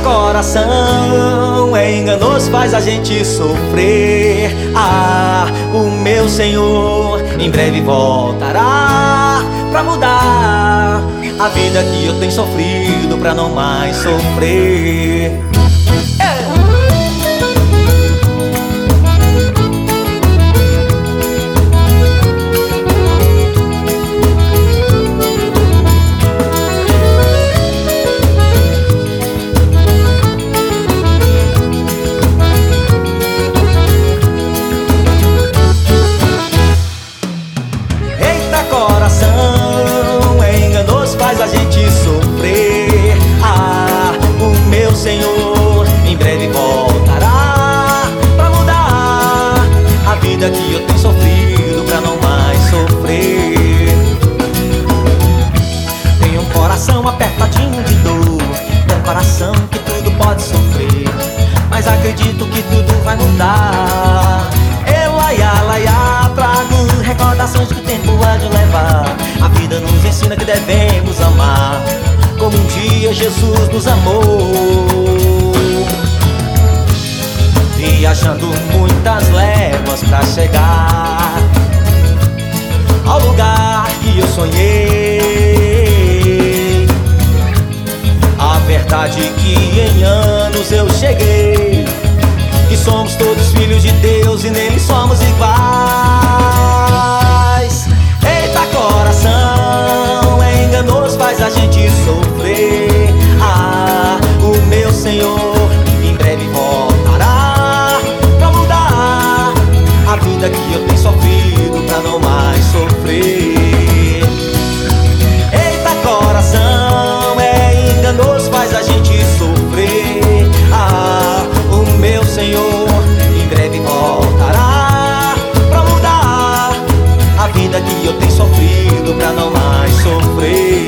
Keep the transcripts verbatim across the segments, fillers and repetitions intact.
coração é enganoso, faz a gente sofrer. Ah, o meu Senhor em breve voltará pra mudar a vida que eu tenho sofrido, pra não mais sofrer. Coração é enganoso, faz a gente sofrer. Ah, o meu Senhor em breve voltará pra mudar a vida que eu tenho sofrido, pra não mais sofrer. Tenho um coração apertadinho de dor, é um coração que tudo pode sofrer, mas acredito que tudo vai mudar. Elaiá, laiá, trago recordações que o tempo há de levar. A vida nos ensina que devemos amar como um dia Jesus nos amou, viajando muitas léguas pra chegar ao lugar que eu sonhei. A verdade é que em anos eu cheguei, que somos todos filhos de Deus e nele somos iguais. Eita, coração é enganoso, faz a gente sofrer. Ah, o meu Senhor em breve voltará pra mudar a vida que eu tenho sofrido, pra não mais sofrer. Eita, coração é enganoso, faz a gente sofrer. Ah, o meu Senhor em breve voltará pra mudar a vida que eu tenho sofrido, pra não mais sofrer.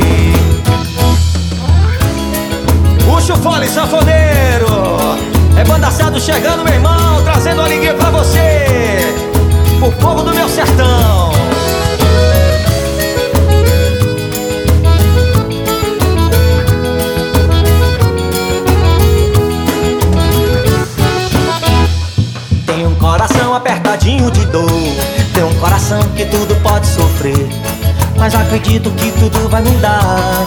Puxa o fole, sanfoneiro! É Banda Certo chegando, meu irmão, trazendo alegria pra você, o povo do meu sertão. Tenho um coração apertadinho de dor, tenho um coração que tudo pode sofrer, mas acredito que tudo vai mudar.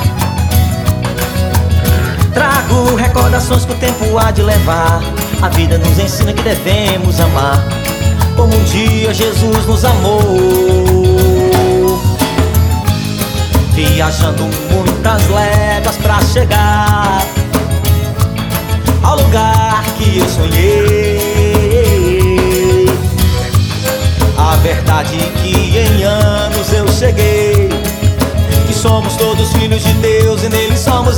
Trago recordações que o tempo há de levar. A vida nos ensina que devemos amar como um dia Jesus nos amou, viajando muitas léguas pra chegar ao lugar que eu sonhei. A verdade é que em anos eu cheguei, que somos todos filhos de Deus e nele somos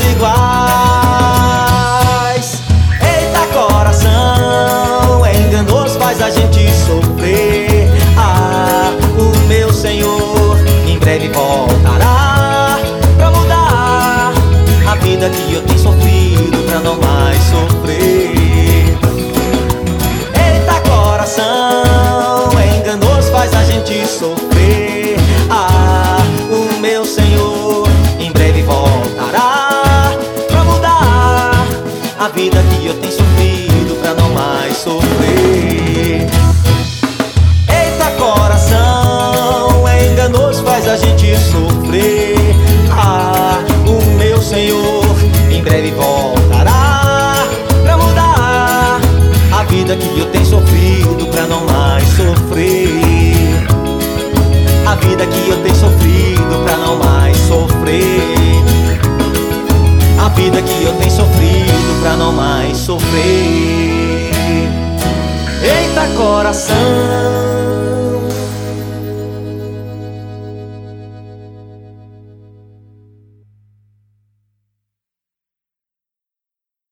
iguais. Eita, coração é enganoso, faz a gente sofrer. Ah, o meu Senhor em breve voltará pra mudar a vida que eu tenho sofrido, pra não mais sofrer. Eita, coração é enganoso, faz a gente sofrer. Ah, o meu Senhor em breve voltará pra mudar a vida que eu tenho sofrido, pra não mais sofrer. Eita, coração é enganoso, faz a gente sofrer. Ah, o meu Senhor em breve voltará pra mudar a vida que eu tenho sofrido, pra não mais sofrer. A vida que eu tenho sofrido, pra não mais sofrer. A vida que eu tenho sofrido, pra não mais sofrer. Eita, coração